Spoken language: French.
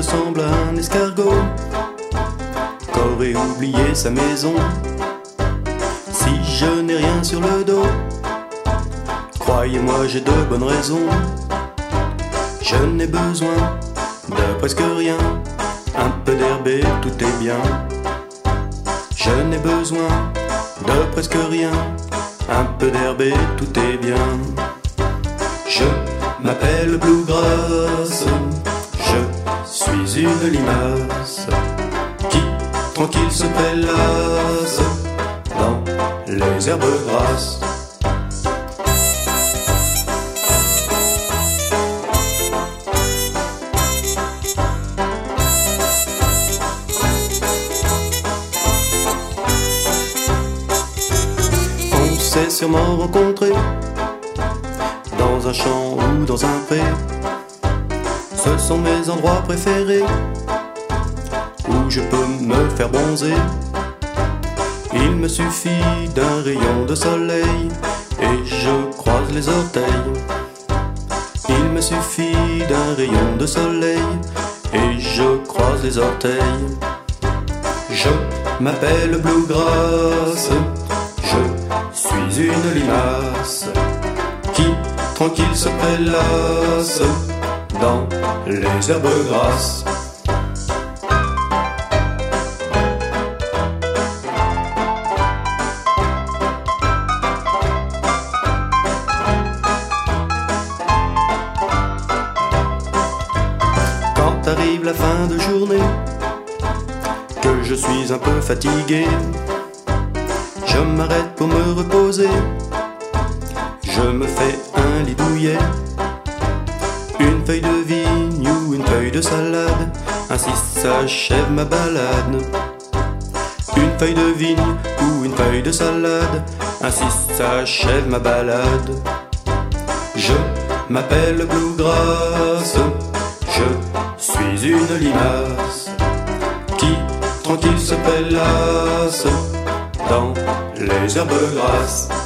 ressemble à un escargot qu'aurait oublié sa maison. Si je n'ai rien sur le dos, croyez-moi j'ai de bonnes raisons. Je n'ai besoin de presque rien, un peu d'herbe et tout est bien. Je n'ai besoin de presque rien, un peu d'herbe et tout est bien. Je m'appelle Bluegrass, je suis une limace qui tranquille se prélasse dans les herbes grasses. On s'est sûrement rencontrés dans un champ ou dans un pré. Ce sont mes endroits préférés où je peux me faire bronzer. Il me suffit d'un rayon de soleil et je croise les orteils. Il me suffit d'un rayon de soleil et je croise les orteils. Je m'appelle Bluegrass, je suis une limace qui tranquille se prélasse dans les herbes grasses. Quand arrive la fin de journée, que je suis un peu fatigué, je m'arrête pour me reposer. Je me fais un lit douillet, une feuille de vigne ou une feuille de salade, ainsi s'achève ma balade. Une feuille de vigne ou une feuille de salade, ainsi s'achève ma balade. Je m'appelle Bluegrass, je suis une limace qui tranquille se prélasse dans les herbes grasses.